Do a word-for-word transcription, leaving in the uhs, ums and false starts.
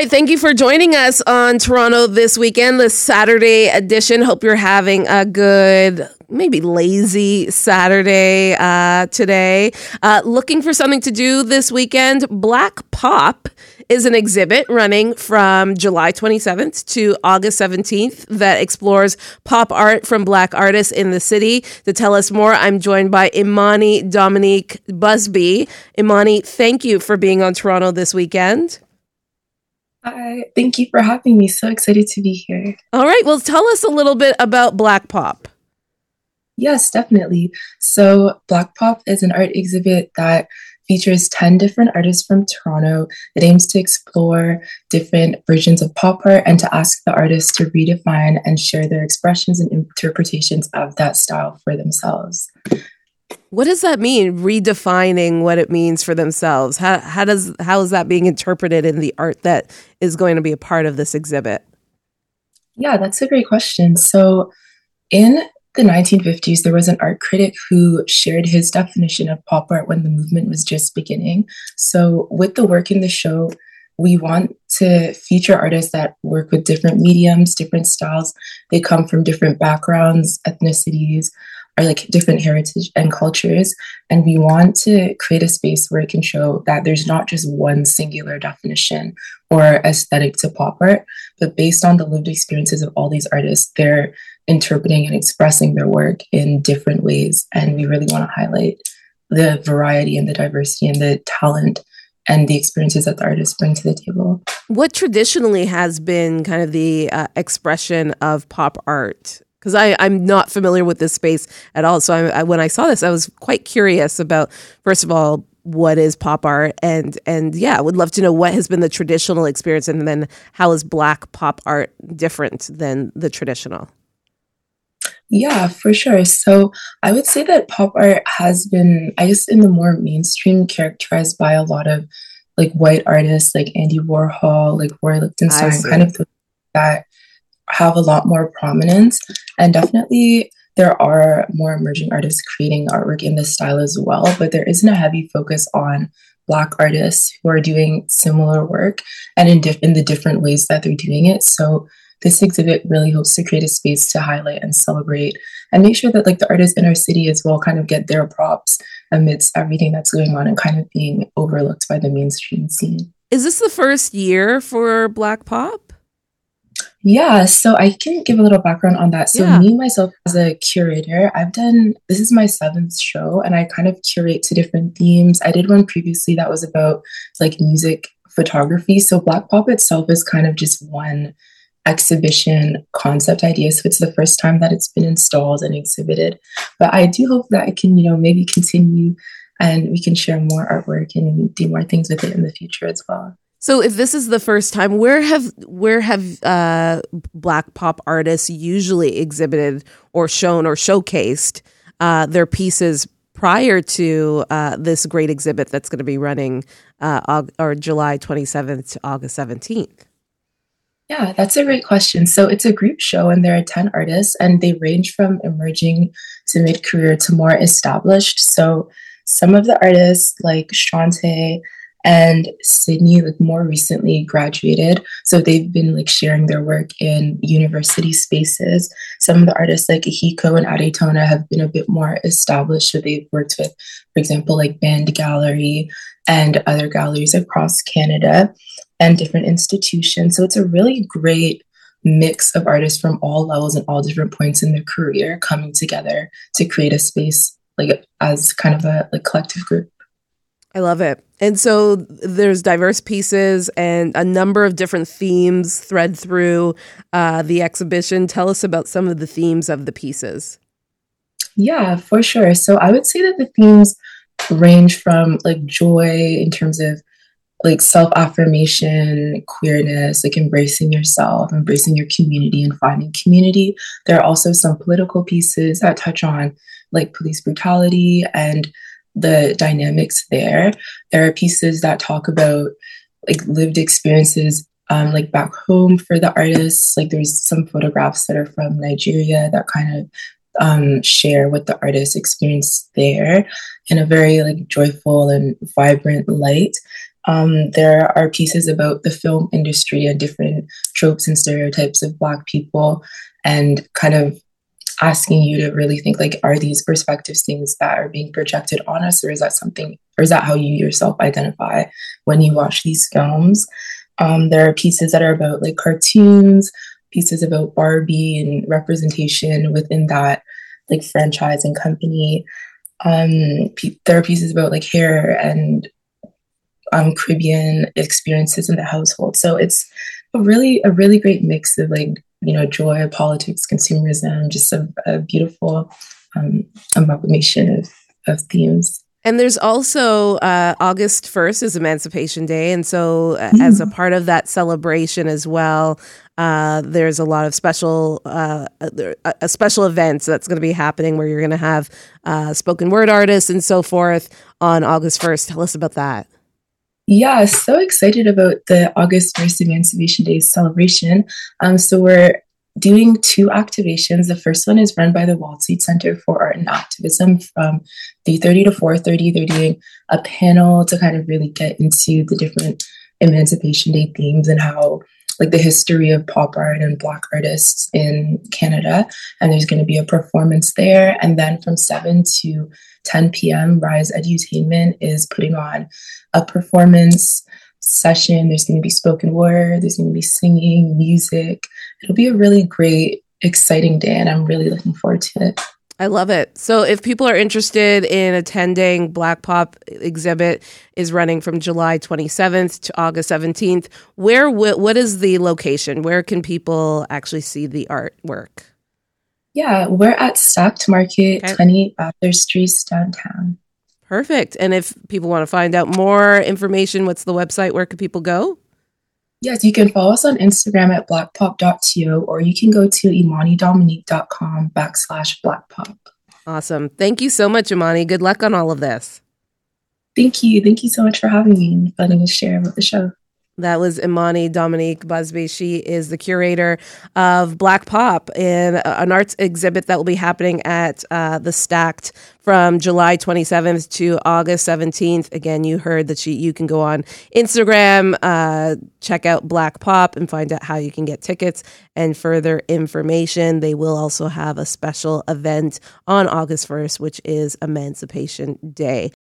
right. Thank you for joining us on Toronto This Weekend, the Saturday edition. Hope you're having a good, maybe lazy Saturday uh, today. Uh, looking for something to do this weekend? Black Pop is an exhibit running from July twenty-seventh to August seventeenth that explores pop art from Black artists in the city. To tell us more, I'm joined by Imani Dominique Busby. Imani, thank you for being on Toronto This Weekend. Hi, thank you for having me. So excited to be here. All right, well, tell us a little bit about Black Pop. Yes, definitely. So Black Pop is an art exhibit that features ten different artists from Toronto. It aims to explore different versions of pop art and to ask the artists to redefine and share their expressions and interpretations of that style for themselves. What does that mean, redefining what it means for themselves? How, how does how is that being interpreted in the art that is going to be a part of this exhibit? Yeah, that's a great question. So in the nineteen fifties, there was an art critic who shared his definition of pop art when the movement was just beginning. So with the work in the show, we want to feature artists that work with different mediums, different styles. They come from different backgrounds, ethnicities, or like different heritage and cultures. And we want to create a space where it can show that there's not just one singular definition or aesthetic to pop art, but based on the lived experiences of all these artists, they're interpreting and expressing their work in different ways. And we really want to highlight the variety and the diversity and the talent and the experiences that the artists bring to the table. What traditionally has been kind of the uh, expression of pop art? Because I'm not familiar with this space at all. So I, I, when I saw this, I was quite curious about, first of all, what is pop art? And, and yeah, I would love to know what has been the traditional experience, and then how is Black pop art different than the traditional? Yeah, for sure. So I would say that pop art has been, I guess, in the more mainstream, characterized by a lot of like white artists like Andy Warhol, like Roy Lichtenstein, kind of that have a lot more prominence. And definitely there are more emerging artists creating artwork in this style as well, but there isn't a heavy focus on Black artists who are doing similar work and in, diff- in the different ways that they're doing it. So this exhibit really hopes to create a space to highlight and celebrate and make sure that like the artists in our city as well kind of get their props amidst everything that's going on and kind of being overlooked by the mainstream scene. Is this the first year for Black Pop? Yeah, so I can give a little background on that. So yeah. Me, myself, as a curator, I've done, this is my seventh show, and I kind of curate to different themes. I did one previously that was about like music photography. So Black Pop itself is kind of just one exhibition concept idea. So it's the first time that it's been installed and exhibited. But I do hope that it can, you know, maybe continue and we can share more artwork and do more things with it in the future as well. So if this is the first time, where have where have uh, Black pop artists usually exhibited or shown or showcased uh, their pieces prior to uh, this great exhibit that's going to be running uh, Aug- or July twenty-seventh to August seventeenth? Yeah, that's a great question. So it's a group show and there are ten artists and they range from emerging to mid-career to more established. So some of the artists like Shantae and Sydney, like more recently graduated. So they've been like sharing their work in university spaces. Some of the artists like Ahiko and Adetona have been a bit more established. So they've worked with, for example, like Band Gallery and other galleries across Canada and different institutions. So it's a really great mix of artists from all levels and all different points in their career coming together to create a space like as kind of a like collective group. I love it. And so there's diverse pieces and a number of different themes thread through uh, the exhibition. Tell us about some of the themes of the pieces. Yeah, for sure. So I would say that the themes range from like joy in terms of like self-affirmation, queerness, like embracing yourself, embracing your community and finding community. There are also some political pieces that touch on like police brutality and the dynamics there. There are pieces that talk about like lived experiences um, like back home for the artists. Like there's some photographs that are from Nigeria that kind of um, share what the artist experienced there in a very like joyful and vibrant light. Um, there are pieces about the film industry and different tropes and stereotypes of Black people, and kind of asking you to really think like, are these perspectives things that are being projected on us, or is that something, or is that how you yourself identify when you watch these films? Um, there are pieces that are about like cartoons, pieces about Barbie and representation within that like franchise and company. Um, pe- there are pieces about like hair and um, Caribbean experiences in the household. So it's a really a really great mix of like, you know, joy, politics, consumerism, just a, a beautiful um, amalgamation of, of themes. And there's also uh, August first is Emancipation Day. And so uh, Mm. as a part of that celebration as well, uh, there's a lot of special uh, a, a special events that's going to be happening where you're going to have uh, spoken word artists and so forth on August first. Tell us about that. Yeah, so excited about the August first Emancipation Day celebration. Um, so we're doing two activations. The first one is run by the Wall Street Center for Art and Activism from three thirty to four thirty. They're doing a panel to kind of really get into the different Emancipation Day themes and how, like, the history of pop art and Black artists in Canada. And there's going to be a performance there. And then from seven to ten p.m., Rise Edutainment is putting on a performance session. There's going to be spoken word, there's going to be singing, music. It'll be a really great, exciting day, and I'm really looking forward to it. I love it. So if people are interested in attending, Black Pop exhibit is running from July twenty-seventh to August seventeenth. Where, wh- what is the location? Where can people actually see the artwork? Yeah, we're at Stacked Market, Okay. twenty-eight Bathurst Street, downtown. Perfect. And if people want to find out more information, what's the website? Where can people go? Yes, you can follow us on Instagram at blackpop dot to, or you can go to imanidominique.com backslash blackpop. Awesome. Thank you so much, Imani. Good luck on all of this. Thank you. Thank you so much for having me and letting us share about the show. That was Imani Dominique Busby. She is the curator of Black Pop, in an arts exhibit that will be happening at uh, the Stacked from July twenty-seventh to August seventeenth. Again, you heard that she. You can go on Instagram, uh, check out Black Pop, and find out how you can get tickets and further information. They will also have a special event on August first, which is Emancipation Day.